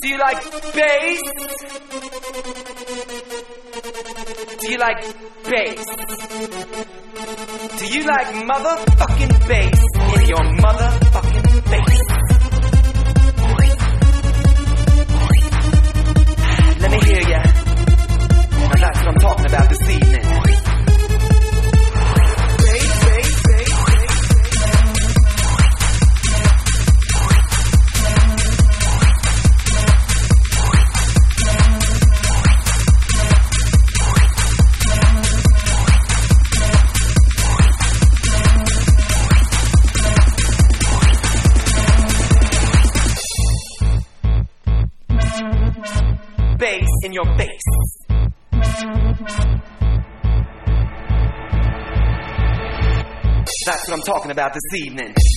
Do you like bass? Do you like bass? Do you like motherfucking bass in your motherfucking face? Let me hear ya. Now that's what I'm talking about this evening. Bass in your face. That's what I'm talking about this evening.